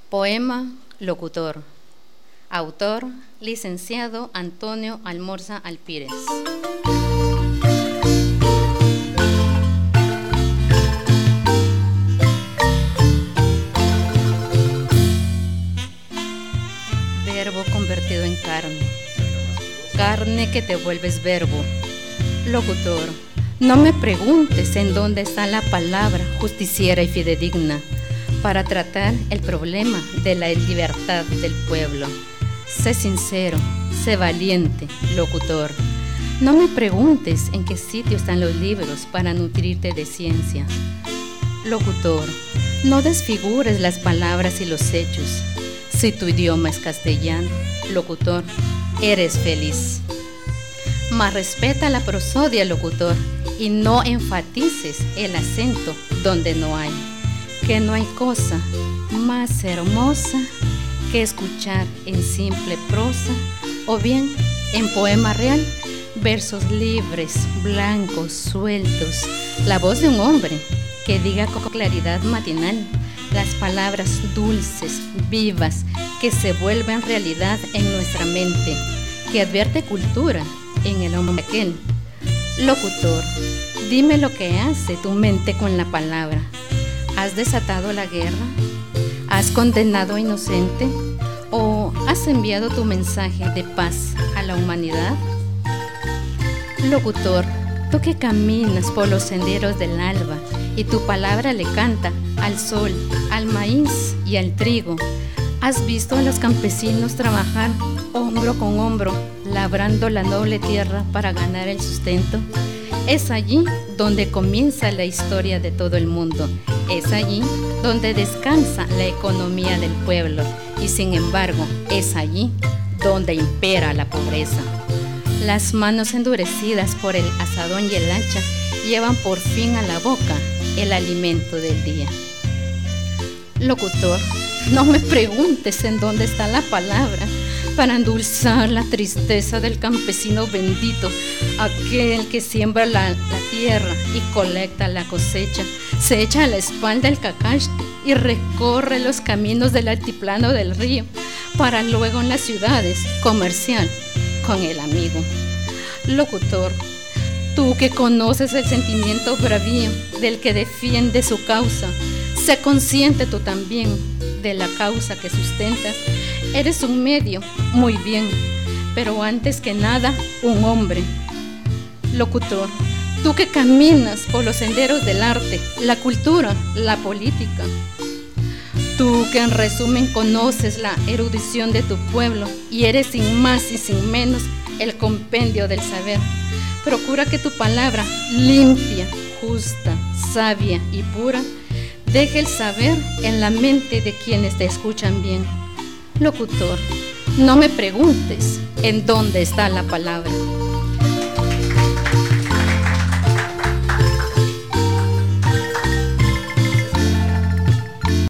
Poema Locutor. Autor, licenciado Antonio Almorza Alpírez. Verbo convertido en carne, carne que te vuelves verbo. Locutor, no me preguntes en dónde está la palabra justiciera y fidedigna para tratar el problema de la libertad del pueblo. Sé sincero, sé valiente, locutor. No me preguntes en qué sitio están los libros para nutrirte de ciencia. Locutor, no desfigures las palabras y los hechos. Si tu idioma es castellano, locutor, eres feliz. Mas respeta la prosodia, locutor, y no enfatices el acento donde no hay. Que no hay cosa más hermosa que escuchar en simple prosa o bien en poema real versos libres, blancos, sueltos, la voz de un hombre que diga con claridad matinal las palabras dulces, vivas, que se vuelven realidad en nuestra mente, que advierte cultura en el hombre aquel. Locutor, dime lo que hace tu mente con la palabra. ¿Has desatado la guerra? ¿Has condenado a inocente? ¿O has enviado tu mensaje de paz a la humanidad? Locutor, tú que caminas por los senderos del alba y tu palabra le canta al sol, al maíz y al trigo, ¿has visto a los campesinos trabajar hombro con hombro, labrando la noble tierra para ganar el sustento? Es allí donde comienza la historia de todo el mundo. Es allí donde descansa la economía del pueblo. Y sin embargo, es allí donde impera la pobreza. Las manos endurecidas por el asadón y el hacha llevan por fin a la boca el alimento del día. Locutor, no me preguntes en dónde está la palabra para endulzar la tristeza del campesino bendito, aquel que siembra la tierra y colecta la cosecha, se echa a la espalda el cacaxte y recorre los caminos del altiplano del río para luego en las ciudades comerciar con el amigo. Locutor, tú que conoces el sentimiento bravío del que defiende su causa, sé consciente tú también de la causa que sustentas. Eres un medio, muy bien, pero antes que nada, un hombre. Locutor, tú que caminas por los senderos del arte, la cultura, la política. Tú que en resumen conoces la erudición de tu pueblo y eres sin más y sin menos el compendio del saber. Procura que tu palabra limpia, justa, sabia y pura deje el saber en la mente de quienes te escuchan bien. Locutor, no me preguntes en dónde está la palabra.